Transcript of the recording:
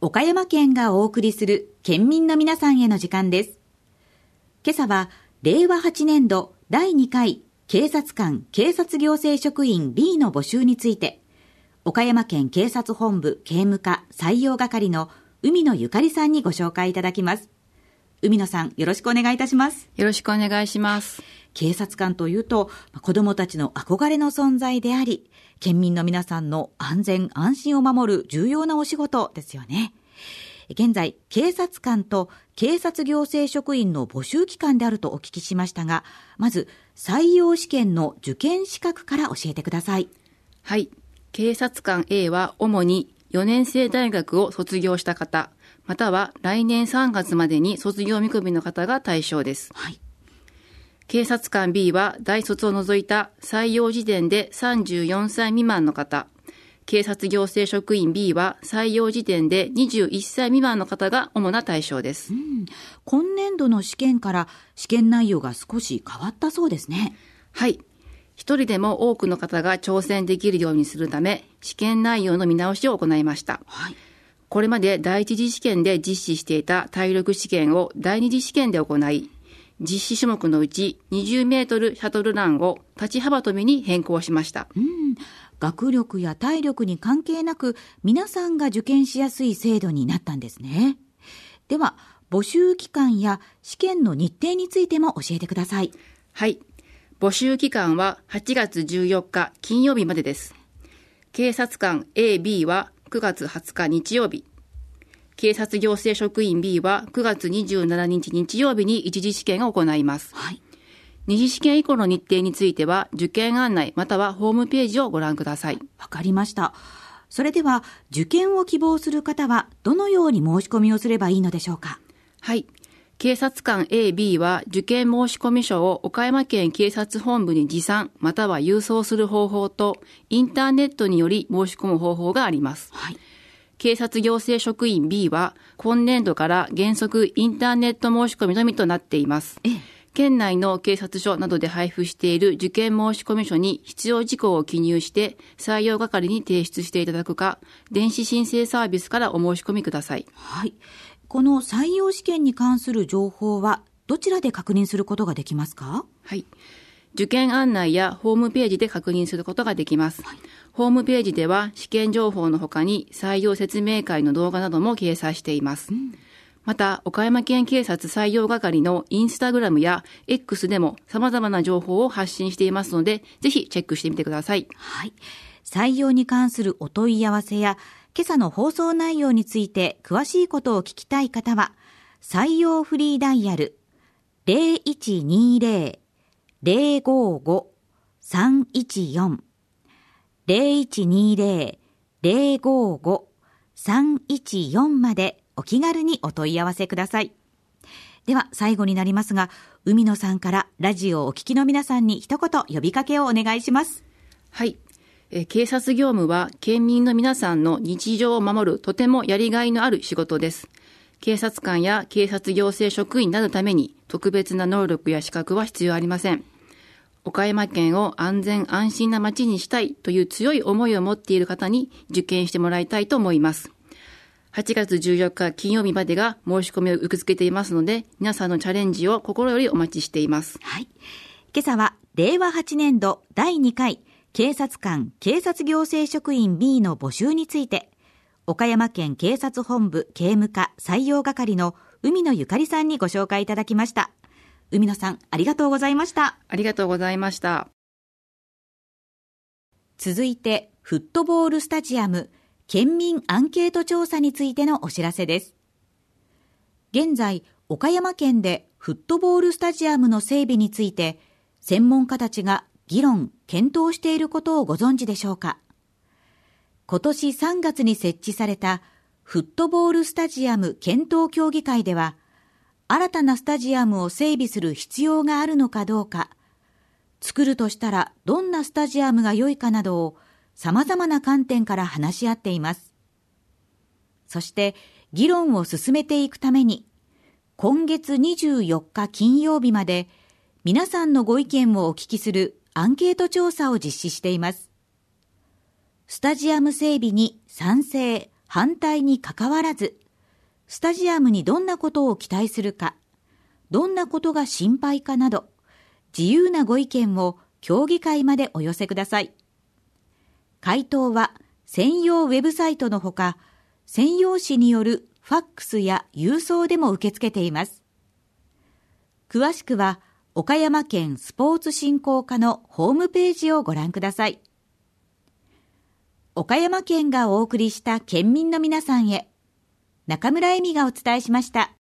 岡山県がお送りする県民の皆さんへの時間です。今朝は令和8年度第2回警察官警察行政職員 B の募集について、岡山県警察本部警務課採用係の海野ゆかりさんにご紹介いただきます。海野さん、よろしくお願いいたします。 よろしくお願いします。 警察官というと、子どもたちの憧れの存在であり、県民の皆さんの安全安心を守る重要なお仕事ですよね。現在、警察官と警察行政職員の募集期間であるとお聞きしましたが、まず採用試験の受験資格から教えてください。 はい。警察官 A は主に4年生大学を卒業した方、または来年3月までに卒業見込みの方が対象です。 はい。 警察官 B は大卒を除いた採用時点で34歳未満の方、警察行政職員 B は採用時点で21歳未満の方が主な対象です。 今年度の試験から試験内容が少し変わったそうですね。 はい。一人でも多くの方が挑戦できるようにするため、試験内容の見直しを行いました。 はい。 これまで第一次試験で実施していた体力試験を第二次試験で行い、実施種目のうち20メートルシャトルランを立ち幅跳びに変更しました。 学力や体力に関係なく皆さんが受験しやすい制度になったんですね。では、募集期間や試験の日程についても教えてください。 はい。募集期間は8月14日金曜日までです。警察官 A、B は9月20日日曜日。警察行政職員 B は9月27日日曜日に一次試験を行います。 はい。 二次試験以降の日程については受験案内またはホームページをご覧ください。 わかりました。それでは受験を希望する方はどのように申し込みをすればいいのでしょうか。 はい。警察官 A、B は受験申込書を岡山県警察本部に持参または郵送する方法とインターネットにより申し込む方法があります。 はい。 警察行政職員 B は今年度から原則インターネット申し込みのみとなっています。県内の警察署などで配布している受験申込書に必要事項を記入して採用係に提出していただくか、電子申請サービスからお申し込みください。 はい。この採用試験に関する情報はどちらで確認することができますか？ はい。受験案内やホームページで確認することができます。はい、ホームページでは試験情報の他に採用説明会の動画なども掲載しています。また、岡山県警察採用係のインスタグラムや X でも様々な情報を発信していますので、ぜひチェックしてみてください。 はい。採用に関するお問い合わせや、今朝の放送内容について詳しいことを聞きたい方は、採用フリーダイヤル 0120-055-314 0120-055-314 までお気軽にお問い合わせください。では最後になりますが、海野さんからラジオをお聞きの皆さんに一言呼びかけをお願いします。 はい。警察業務は県民の皆さんの日常を守るとてもやりがいのある仕事です。警察官や警察行政職員になるために特別な能力や資格は必要ありません。岡山県を安全安心な街にしたいという強い思いを持っている方に受験してもらいたいと思います。8月14日金曜日までが申し込みを受け付けていますので、皆さんのチャレンジを心よりお待ちしています。 はい。今朝は令和8年度第2回警察官警察行政職員 B の募集について、岡山県警察本部警務課採用係の海野ゆかりさんにご紹介いただきました。海野さん、ありがとうございました。 ありがとうございました。 続いて、フットボールスタジアム県民アンケート調査についてのお知らせです。現在、岡山県でフットボールスタジアムの整備について、専門家たちが議論、検討していることをご存知でしょうか。今年3月に設置されたフットボールスタジアム検討協議会では、新たなスタジアムを整備する必要があるのかどうか、作るとしたらどんなスタジアムが良いかなどを様々な観点から話し合っています。そして議論を進めていくために、今月24日金曜日まで皆さんのご意見をお聞きするアンケート調査を実施しています。スタジアム整備に賛成、 反対にかかわらず、スタジアムにどんなことを期待するか、どんなことが心配かなど、自由なご意見を協議会までお寄せください。回答は専用ウェブサイトのほか、専用紙によるファックスや郵送でも受け付けています。詳しくは、岡山県スポーツ振興課のホームページをご覧ください。岡山県がお送りした県民の皆さんへ、中村恵美がお伝えしました。